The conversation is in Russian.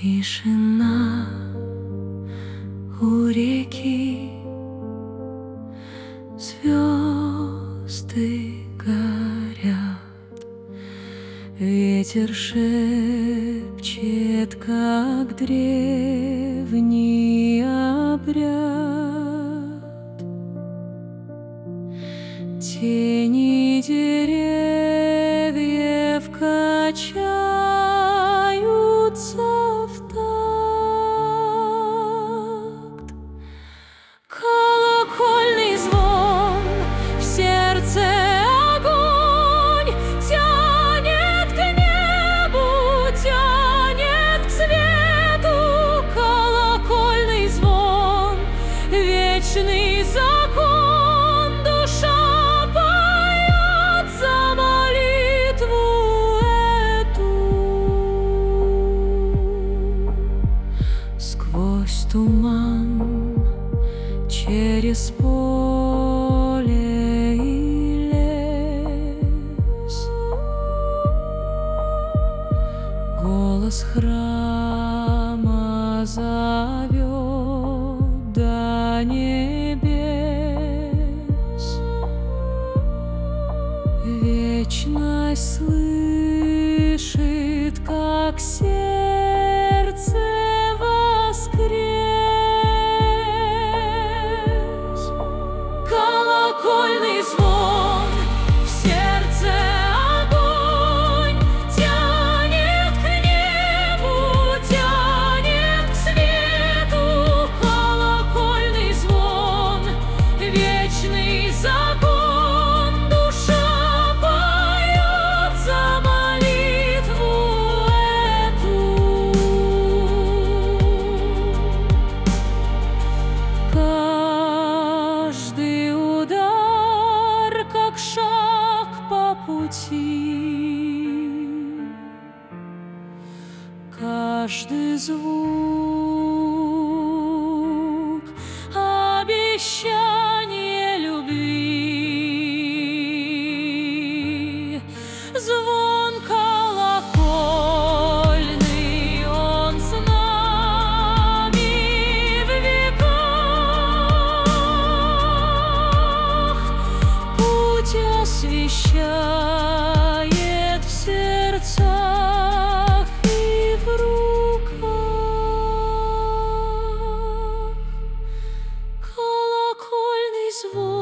Тишина у реки, звезды горят, ветер шепчет, как древний обряд. Тени деревьев качаются в такт. Колокольный звон, в сердце огонь, тянет к небу, тянет к свету. Колокольный звон, вечный закон, душа поет за молитву эту. Сквозь туман, через поле и лес, голос храма зовет до небес. Вечность слышит, как сердце воскрес. Колокольный звон, в сердце огонь, тянет к небу, тянет к свету. Колокольный звон, вечный закон, душа поет за молитву эту. Каждый удар, как шаг по пути, каждый звук — обещание любви. Звон колокольный, он с нами в веках, путь освещает в сердцах и в руках. Колокольный звон.